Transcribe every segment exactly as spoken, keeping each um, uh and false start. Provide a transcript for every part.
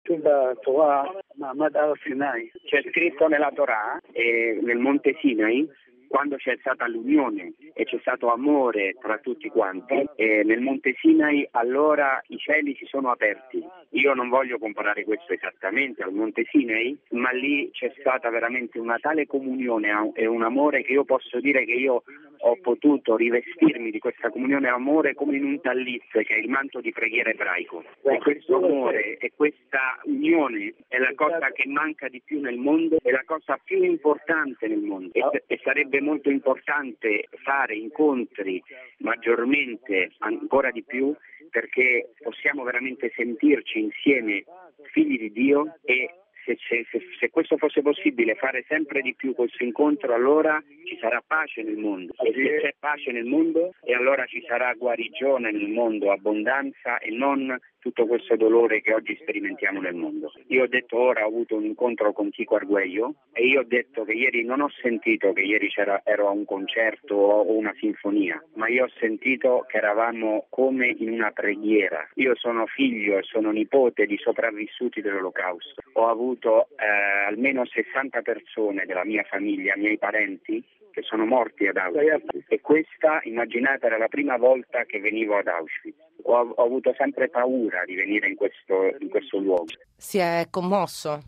C'è scritto nella Torah e nel Monte Sinai, quando c'è stata l'unione e c'è stato amore tra tutti quanti, e nel Monte Sinai allora i cieli si sono aperti. Io non voglio comparare questo esattamente al Monte Sinai, ma lì c'è stata veramente una tale comunione e un amore che io posso dire che io ho potuto rivestirmi di questa comunione e amore come in un tallit, che è il manto di preghiera ebraico. E questo amore e questa unione è la cosa che manca di più nel mondo, è la cosa più importante nel mondo e, e sarebbe molto importante fare incontri maggiormente, ancora di più, perché possiamo veramente sentirci insieme figli di Dio e Se, se, se questo fosse possibile, fare sempre di più questo incontro, allora ci sarà pace nel mondo. E se c'è pace nel mondo, e allora ci sarà guarigione nel mondo, abbondanza e non tutto questo dolore che oggi sperimentiamo nel mondo. Io ho detto ora, ho avuto un incontro con Chico Arguello e io ho detto che ieri non ho sentito che ieri c'era, ero a un concerto o una sinfonia, ma io ho sentito che eravamo come in una preghiera. Io sono figlio e sono nipote di sopravvissuti dell'Olocausto. Ho avuto eh, almeno sessanta persone della mia famiglia, miei parenti, che sono morti ad Auschwitz, e questa, immaginate, era la prima volta che venivo ad Auschwitz. Ho, ho avuto sempre paura di venire in questo, in questo luogo. Si è commosso?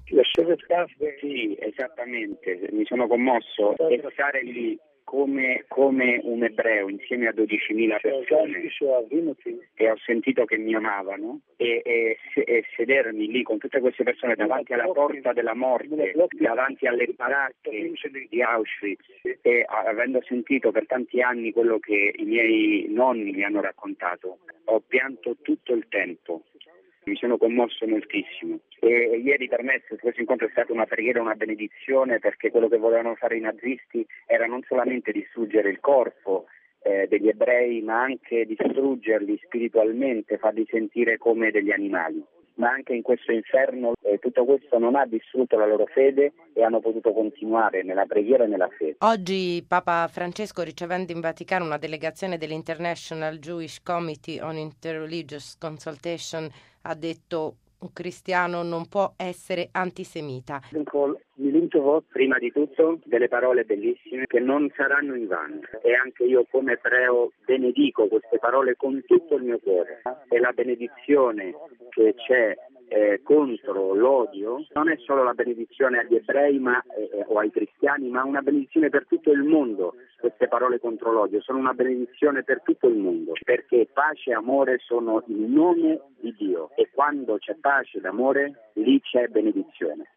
Sì, esattamente, mi sono commosso e stare lì come, come un ebreo insieme a dodicimila persone e ho sentito che mi amavano e, e, e sedermi lì con tutte queste persone davanti alla porta della morte, davanti alle baracche di Auschwitz e avendo sentito per tanti anni quello che i miei nonni mi hanno raccontato, ho pianto tutto il tempo. Mi sono commosso moltissimo e, e ieri per me questo incontro è stato una preghiera, una benedizione, perché quello che volevano fare i nazisti era non solamente distruggere il corpo eh, degli ebrei, ma anche distruggerli spiritualmente, farli sentire come degli animali. Ma anche in questo inferno eh, tutto questo non ha distrutto la loro fede e hanno potuto continuare nella preghiera e nella fede. Oggi Papa Francesco, ricevendo in Vaticano una delegazione dell'International Jewish Committee on Interreligious Consultation, ha detto: un cristiano non può essere antisemita. Prima di tutto delle parole bellissime che non saranno in vano, e anche io come ebreo benedico queste parole con tutto il mio cuore. E la benedizione che c'è eh, contro l'odio non è solo la benedizione agli ebrei ma, eh, o ai cristiani, ma una benedizione per tutto il mondo. Queste parole contro l'odio sono una benedizione per tutto il mondo, perché pace e amore sono il nome di Dio, e quando c'è pace ed amore lì c'è benedizione.